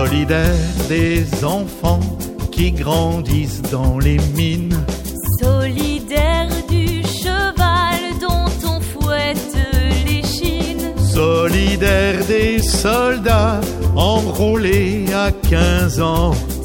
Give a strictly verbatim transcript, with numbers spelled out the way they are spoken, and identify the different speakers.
Speaker 1: Solidaire des enfants qui grandissent dans les mines.
Speaker 2: Solidaire du cheval dont on fouette l'échine.
Speaker 1: Solidaire des soldats enrôlés à quinze ans.